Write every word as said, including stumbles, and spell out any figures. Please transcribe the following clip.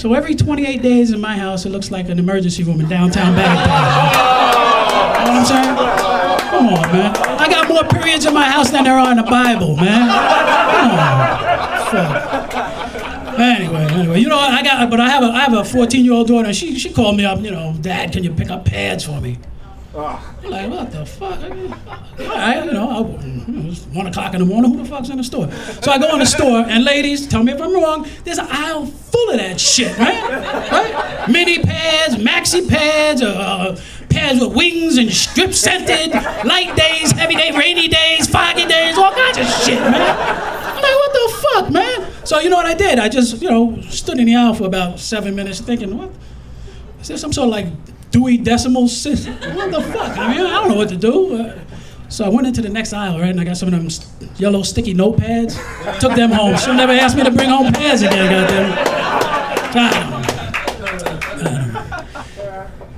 So every twenty-eight days in my house, it looks like an emergency room in downtown Baghdad. You know what I'm saying? Come on, man. I got more periods in my house than there are in the Bible, man. Come on. Fuck. Anyway, anyway, you know what? I got, but I have a, I have a fourteen-year-old daughter, and she, she called me up, you know, Dad, can you pick up pads for me? I'm like, what the fuck? I mean, all right, you know, I, it's one o'clock in the morning. Who the fuck's in the store? So I go in the store, and ladies, tell me if I'm wrong. There's an aisle full of that shit, right? Right? Mini pads, maxi pads, uh, pads with wings and strip scented, light days, heavy days, rainy days, foggy days, all kinds of shit, man. I'm like, what the fuck, man? So you know what I did? I just, you know, stood in the aisle for about seven minutes, thinking, what? Is there some sort of like Dewey Decimal System? What the fuck? I mean, I don't know what to do. Uh, so I went into the next aisle, right, and I got some of them st- yellow sticky notepads. Took them home. She'll never ask me to bring home pads again, goddamn. I don't know. I don't know.